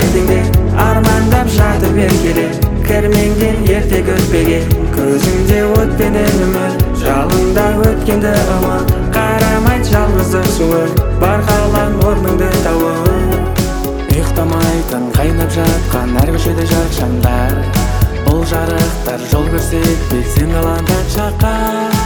ертеңде армандап жатып еркеле. Кірмеңден ертек өтпеге, көзіңде отпенен үміт, жалында өткенді ұмыт. Қарамайт жалғыздық суы, бар қалан орныңды тауып. Ұйықтамайтын қайнап жатқан әр көшеде жарық шамдар, бұл жарықтар жол көрсетпей сен қалан так жаққа.